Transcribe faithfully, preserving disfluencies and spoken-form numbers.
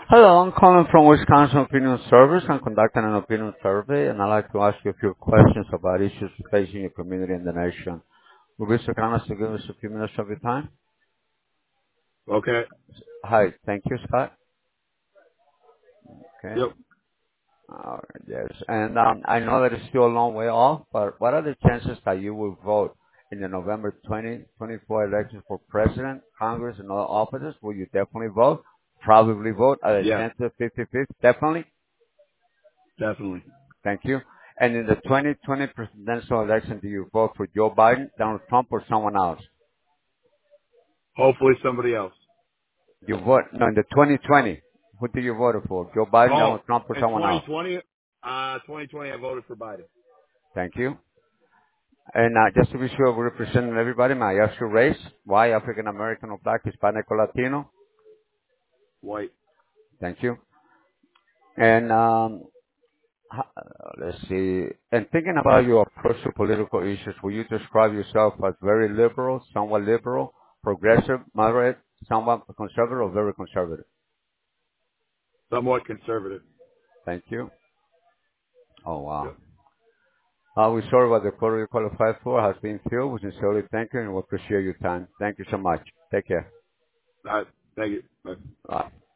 Hello, I'm calling from Wisconsin Opinion Service. I'm conducting an opinion survey, and I'd like to ask you a few questions about issues facing your community and the nation. Will you be so kind as to give us a few minutes of your time? Okay. Hi, thank you, Scott. Okay. Yep. All right, yes. And um, I know that it's still a long way off, but what are the chances that you will vote in the November twenty twenty-four elections for president, Congress, and other offices? Will you definitely vote? Probably vote at a Yeah. chance of fifty-fifty? Definitely? Definitely. Thank you. And in the twenty twenty presidential election, do you vote for Joe Biden, Donald Trump, or someone else? Hopefully somebody else. You vote, no, in the twenty twenty, who do you vote for? Joe Biden, Oh, Donald Trump, or in someone else? twenty twenty, uh, twenty twenty, I voted for Biden. Thank you. And uh, just to be sure we're representing everybody, may I ask your race? Why African American or Black, Hispanic or Latino? White. Thank you. And um, ho- uh, let's see. And thinking about your approach to political issues, will you describe yourself as very liberal, somewhat liberal, progressive, moderate, somewhat conservative, or very conservative? Somewhat conservative. Thank you. Oh, wow. Yep. Uh, we're sorry what the quota you qualified for has been filled. We sincerely thank you and we appreciate your time. Thank you so much. Take care. All right. Thank you. Bye. Bye.